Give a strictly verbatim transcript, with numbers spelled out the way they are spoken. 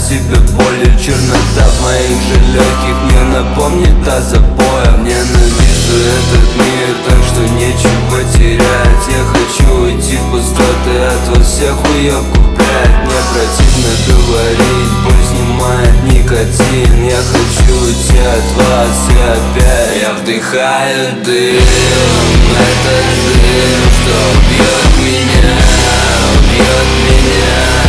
себе болью. Чернота в моих же легких мне напомнит о запоях. Ненавижу этот мир, так что нечего терять. Я хочу уйти в пустоты, от вас всех уебку блять. Мне противно говорить, боль снимает никотин. Я хочу уйти от вас и опять я вдыхаю дым. Это дым, что убьет меня, убьет меня.